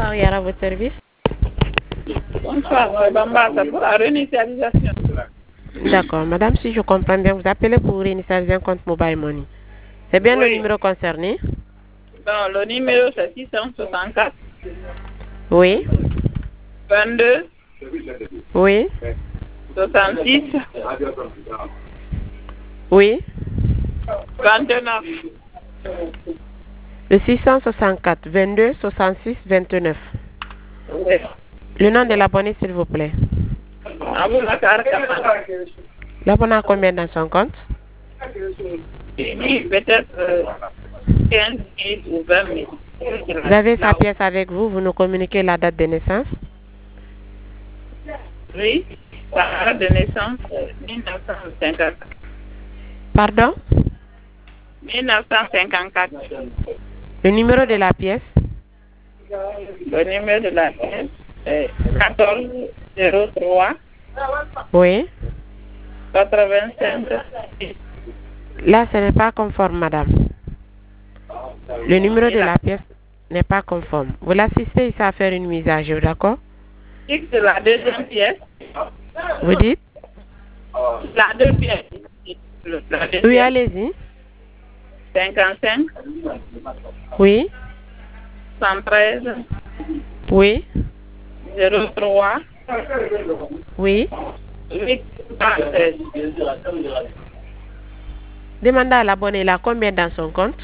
bonsoir, Yara, votre service. Bonsoir, Bamba, c'est pour la réinitialisation. D'accord, madame, si je comprends bien, vous appelez pour réinitialiser un compte Mobile Money. C'est bien le numéro concerné? Non, le numéro c'est 664. Oui. 22. Oui. 66. Oui. 29. Le 664 22 66 29. Oui. Le nom de l'abonné, s'il vous plaît. L'abonné a combien dans son compte? Peut-être 15 000 ou 20 000. Vous avez sa pièce avec vous, vous nous communiquez la date de naissance? Oui, la date de naissance 1954. Pardon? 1954. Le numéro de la pièce? Le numéro de la pièce est 1403. Oui. 85. Là, ce n'est pas conforme, madame. Le numéro de la pièce n'est pas conforme. Vous l'assistez ici à faire une mise à jour, d'accord? C'est la deuxième pièce. Vous dites? La deuxième pièce. Oui, allez-y. 55. Oui. 113. Oui. 03. Oui. 8. Demandez à l'abonné, il a combien dans son compte?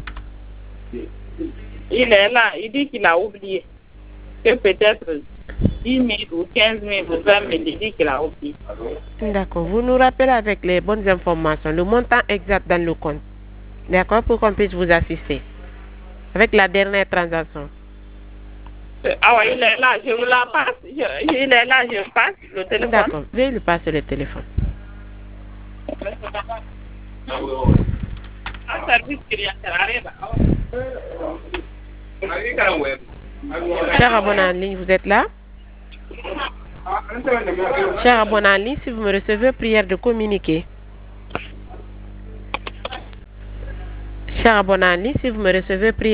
Il est là, il dit qu'il a oublié. Que peut-être 10 000 ou 15 000 ou 20 000, il dit qu'il a oublié. D'accord. Vous nous rappelez avec les bonnes informations, le montant exact dans le compte. D'accord, pour qu'on puisse vous assister. Avec la dernière transaction. Ah ouais, il est là, je vous la passe. Il est là, je passe le téléphone. D'accord, veuillez lui passer le téléphone. Cher abonné en ligne, vous êtes là? Cher abonné en ligne, si vous me recevez, prière de communiquer. Cher abonné en ligne, si vous me recevez, prière